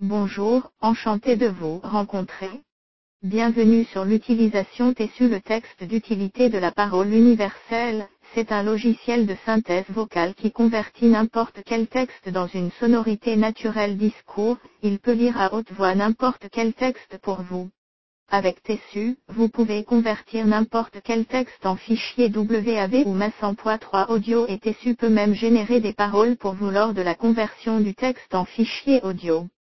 Bonjour, enchanté de vous rencontrer. Bienvenue sur l'utilisation Tessu. Le texte d'utilité de la parole universelle, c'est un logiciel de synthèse vocale qui convertit n'importe quel texte dans une sonorité naturelle discours. Il peut lire à haute voix n'importe quel texte pour vous. Avec Tessu, vous pouvez convertir n'importe quel texte en fichier WAV ou MAS en .3 audio, et Tessu peut même générer des paroles pour vous lors de la conversion du texte en fichier audio.